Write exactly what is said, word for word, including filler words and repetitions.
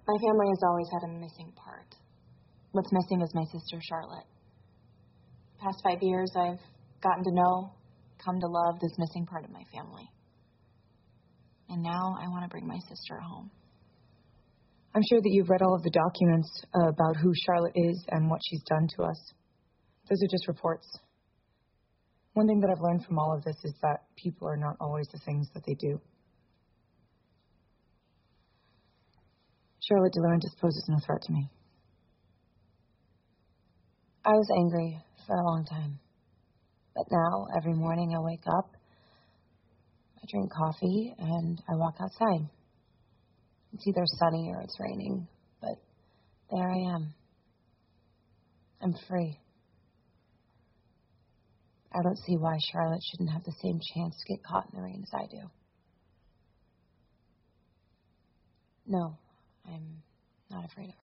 My family has always had a missing part. What's missing is my sister, Charlotte. The past five years, I've gotten to know, come to love this missing part of my family. And now I want to bring my sister home. I'm sure that you've read all of the documents uh, about who Charlotte is and what she's done to us. Those are just reports. One thing that I've learned from all of this is that people are not always the things that they do. Charlotte DeLaurentis poses no threat to me. I was angry for a long time. But now, every morning I wake up, I drink coffee, and I walk outside. It's either sunny or it's raining, but there I am. I'm free. I don't see why Charlotte shouldn't have the same chance to get caught in the rain as I do. No, I'm not afraid of her.